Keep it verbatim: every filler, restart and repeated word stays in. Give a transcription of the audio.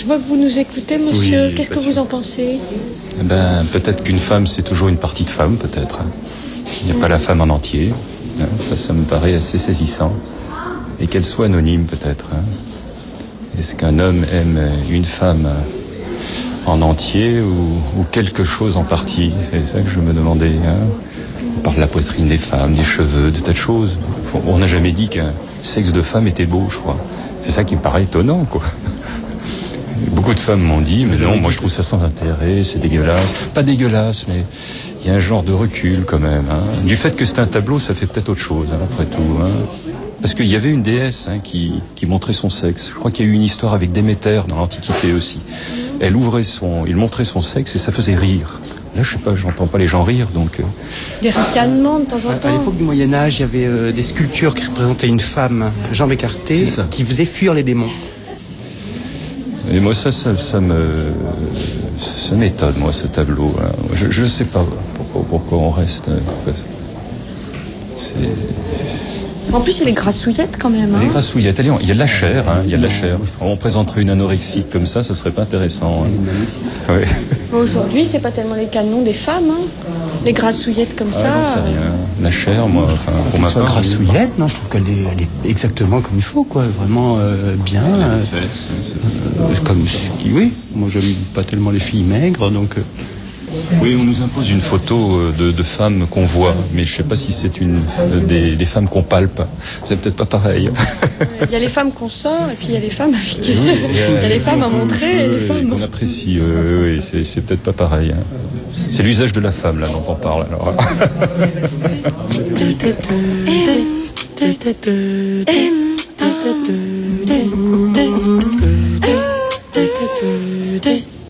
Je vois que vous nous écoutez, monsieur. Oui, Qu'est-ce que vous en pensez? Eh ben, peut-être qu'une femme, c'est toujours une partie de femme, peut-être. Il n'y a mmh. pas la femme en entier. Ça, ça me paraît assez saisissant. Et qu'elle soit anonyme, peut-être. Est-ce qu'un homme aime une femme en entier ou, ou quelque chose en partie? C'est ça que je me demandais. Hein. On parle de la poitrine des femmes, des cheveux, de tas de choses. On n'a jamais dit qu'un sexe de femme était beau, je crois. C'est ça qui me paraît étonnant, quoi. Beaucoup de femmes m'ont dit, mais non, moi je trouve ça sans intérêt, c'est dégueulasse. Pas dégueulasse, mais il y a un genre de recul quand même. Hein. Du fait que c'est un tableau, ça fait peut-être autre chose, hein, après tout. Hein. Parce qu'il y avait une déesse hein, qui, qui montrait son sexe. Je crois qu'il y a eu une histoire avec Déméter dans l'Antiquité aussi. Elle ouvrait son, il montrait son sexe et ça faisait rire. Là, je sais pas, j'entends pas les gens rire, donc... Euh... Des ricanements de temps en temps. À l'époque du Moyen-Âge, il y avait euh, des sculptures qui représentaient une femme, jambes écartées, qui faisait fuir les démons. Et moi, ça, ça, ça me, ça m'étonne, moi, ce tableau. Hein. Je ne sais pas pourquoi, pourquoi on reste. C'est... En plus, il y a les grassouillettes quand même. Hein. Les grassouillettes, allez, il y a de la chair, hein, il y a de la chair. On présenterait une anorexique comme ça, ça serait pas intéressant. Hein. Ouais. Aujourd'hui, c'est pas tellement les canons des femmes, hein. Les grassouillettes comme ah, ça. Non, c'est rien. La chair, moi, enfin, pour ma part. Grassouillette, non, je trouve qu'elle est, elle est exactement comme il faut, quoi, vraiment euh, bien. Euh, euh, comme ce qui, oui, moi j'aime pas tellement les filles maigres, donc. Euh, Oui, on nous impose une photo de, de femmes qu'on voit, mais je sais pas si c'est une des, des femmes qu'on palpe. C'est peut-être pas pareil. Il y a les femmes qu'on sort et puis il y a les femmes avec qui... oui, il y a, il y a les femmes à montrer et les femmes qu'on apprécie. Euh, oui, c'est, c'est peut-être pas pareil. Hein. C'est l'usage de la femme là dont on parle. Alors.